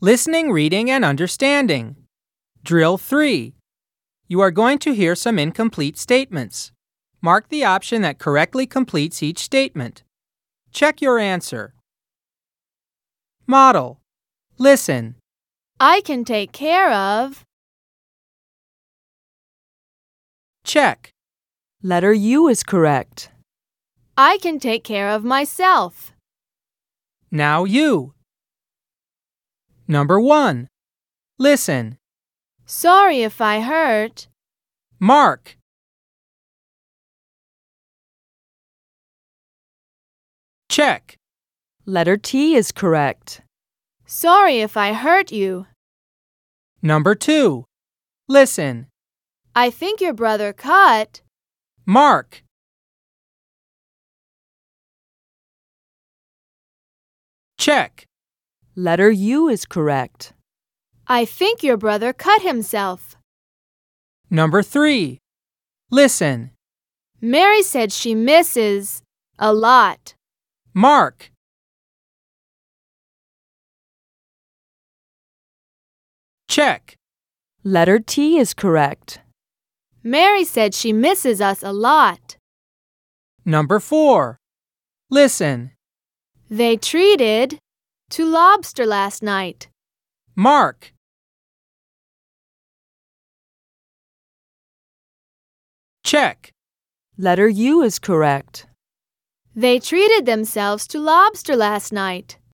Listening, reading, and understanding. Drill 3. You are going to hear some incomplete statements. Mark the option that correctly completes each statement. Check your answer. Model. Listen. I can take care of. Check. Letter U is correct. I can take care of myself. Now you. Number 1. Listen. Sorry if I hurt. Mark. Check. Letter T is correct. Sorry if I hurt you. Number 2. Listen. I think your brother cut. Mark. Check. Letter U is correct. I think your brother cut himself. Number 3. Listen. Mary said she misses a lot. Mark. Check. Letter T is correct. Mary said she misses us a lot. Number 4. Listen. They treated to lobster last night. Mark. Check. Letter U is correct. They treated themselves to lobster last night.